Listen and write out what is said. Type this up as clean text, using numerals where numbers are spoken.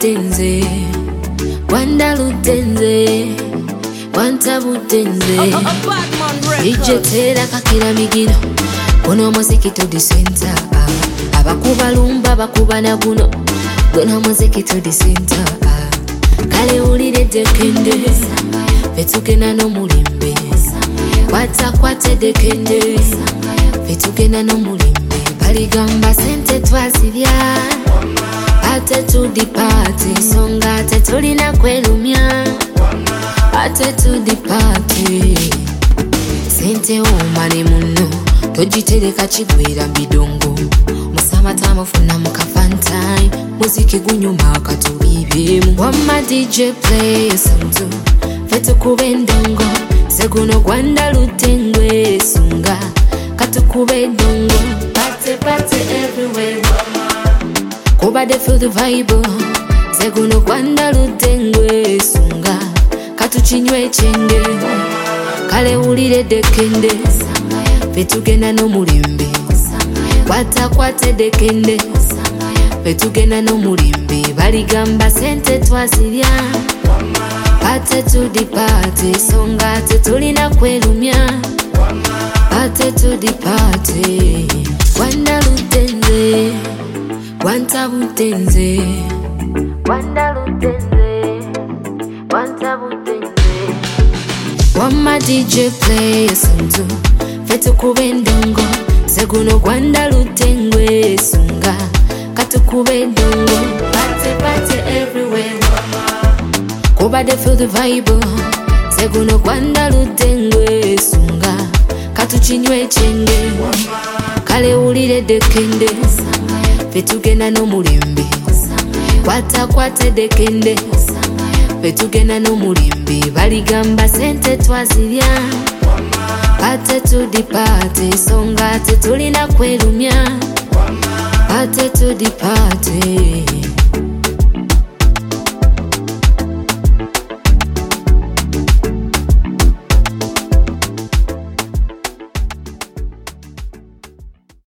butenze, wanda lutenze, wanta butenze. Ijetera kakira migino, kuno muziki to the center. Abakuba lumba bakuba na guno, kuno muziki to the center. Kale ulire dekende, fetugena no mulimbe. Kwate dekende, fetugena no mulimbe. Baligamba sente twasibya, ate to the party. Songa ate tulina kwelumya, ate to the party. Sente umane muno, tojitereka kigwira bidongo. Musamata mufuna mukafantai, muziki gunyuma katubibemu. Wama DJ play sonto, fetu kubendongo. Seguno gwanda lutengwe sunga, katukubendongo. Party everywhere. Kuba de feel the vibe. Seguno gwanda lutengwe sunga, katuchinywe chenge. Kale ulire dekende, fetugena no mulimbe. Kwate dekende, fetugena no mulimbe. Baligamba sente twasibya, ate to the party. Songa ate tulina kwelumya, ate to the party. Wanda lutenze, wanta butenze, wanda lutenze, wanta butenze. Wama DJ play sonto, fetu kubendongo. Seguno gwanda lutengwe sunga, katukubendongo. Party everywhere. Kuba de feel the vibe. Seguno gwanda lutengwe sunga, katuchinywe chenge. Kale ulire dekende, fetugena no mulimbe. Kwate dekende, fetugena no mulimbe. Baligamba sente twasibya, ate to the party. Songa ate tulina kwelumya, ate to the party.